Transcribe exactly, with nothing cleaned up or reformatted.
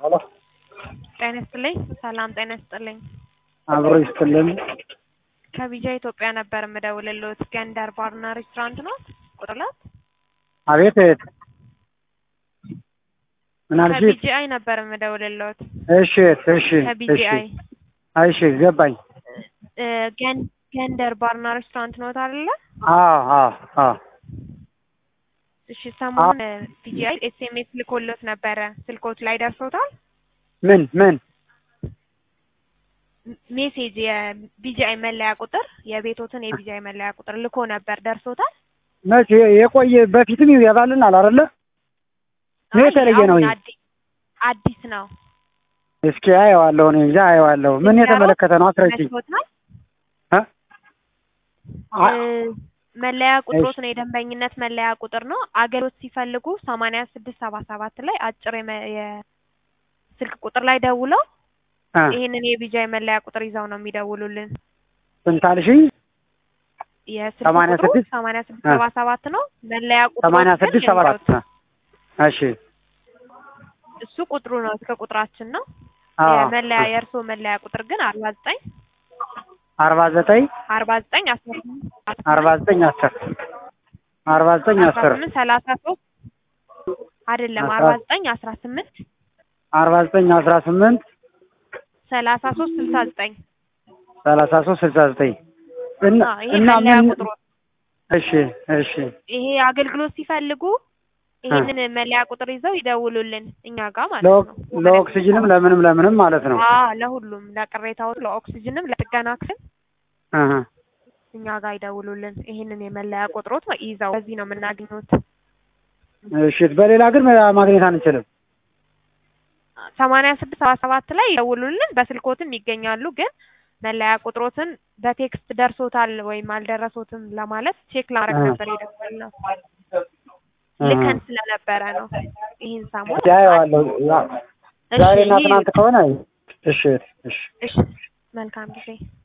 ሄሎ ጤና ይስጥልኝ። ሰላም ጤና ይስጥልኝ። አብሮ ይስጥልኝ። ከቢጃ ኢትዮጵያ ነበር የምደውልልዎት። ገንደር ባርና ሬስቶራንት ነው ቁጥር ሁለት? አቤት እህት። ምን አልሽ? ከቢጂአይ ነበር የምደውልልዎት። እሺ እህት፣ እሺ ከቢጂአይ። እሺ ገባኝ። እ ገን ገንደር ባርና ሬስቶራንት ነው አይደለ? አዎ አዎ አዎ። እሺ ሰሞኑን ቢጂአይ ኤስኤምኤስ ልኮልዎት ነበረ። ስልክዎት ላይ ደርሶታል? ምን ምን ሜሴጅ የቢጂአይ መለያ ቁጥር የቤቶትን የቢጂአይ መለያ ቁጥር ልኮ ነበር። ደርሶታል? መቼ? የቆየ በፊትም ይገባልናል አይደለ? ነው የተለየ ነው። አዲስ ነው። እስኪ አየዋለሁ እኔ እንጃ አየዋለሁ። ምን የተመለከተ ነው? አስረጅኝ። እ መለያ ቁጥሮት ነው የደንበኝነት መለያ ቁጥር ነው። አገልግሎት ሲፈልጉ ሰማንያ ስድስት ሰባ ሰባት ላይ አጭር የስልክ ቁጥር ላይ ደውለው ይሄንን የቢጂአይ መለያ ቁጥር ይዘው ነው የሚደውሉልን። ስንት አልሽኝ? የስልክ ቁጥሩ ሰማንያ ስድስት ሰባ ሰባት ነው። መለያ ቁጥሩ ሰማንያ ስድስት ሰባ አራት። እሺ እሱ ቁጥሩ ነው፣ እስከ ቁጥራችን ነው። የመለያ የእርሶ መለያ ቁጥር ግን አርባ ዘጠኝ አርባ ዘጠኝ አርባ ዘጠኝ አስር አርባ ዘጠኝ አስር አርባ ዘጠኝ አስር ሰላሳ ሶስት አይደለም፣ አርባ ዘጠኝ አስራ ስምንት አርባ ዘጠኝ አስራ ስምንት ሰላሳ ሶስት ስልሳ ዘጠኝ ሰላሳ ሶስት ስልሳ ዘጠኝ እና እና ምን? እሺ እሺ። ይሄ አገልግሎት ሲፈልጉ ይሄንን መለያ ቁጥር ይዘው ይደውሉልን እኛ ጋር ማለት ነው። ለኦክሲጅንም ለምንም ለምንም ማለት ነው። አዎ ለሁሉም፣ ለቅሬታው፣ ለኦክሲጅንም፣ ለጥገና ክፍል አሃ እኛ ጋር ይደውሉልን። ይሄንን የመለያ ቁጥሮት ይዘው በዚህ ነው የምናገኙት። እሺ። በሌላ ግን ማግኘት አንችልም። ሰማንያ ስድስት ሰባ ሰባት ላይ ይደውሉልን። በስልኮትም ይገኛሉ። ግን መለያ ቁጥሮትን በቴክስት ደርሶታል ወይም አልደረሶትም ለማለት ቼክ ላደርግ ነበር የደወልነው። ልከን ስለነበረ ነው። ይሄን ሰሞን ያያዋለሁ። ዛሬና ትናንት ከሆነ እሺ እሺ እሺ። መልካም ጊዜ